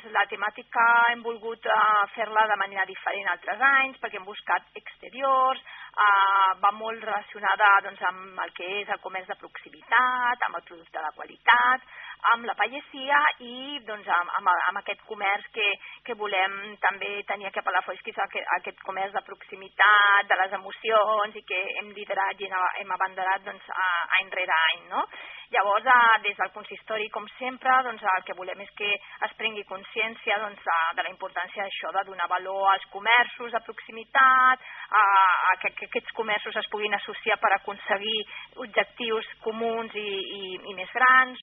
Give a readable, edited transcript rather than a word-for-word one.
la temàtica hem volgut fer-la de manera diferent altres anys perquè hem buscat exteriors, va molt relacionada amb el que és el comerç de proximitat, amb el producte de qualitat, amb la pagesia i amb aquest comerç que volem també tenir aquí a Palafolls, que és aquest comerç de proximitat, de les emocions i que hem liderat i hem abanderat any rere any, no? Llavors, des del consistori, com sempre, el que volem és que es prengui consciència de la importància d'això, de donar valor als comerços de proximitat, que aquests comerços es puguin associar per aconseguir objectius comuns i més grans,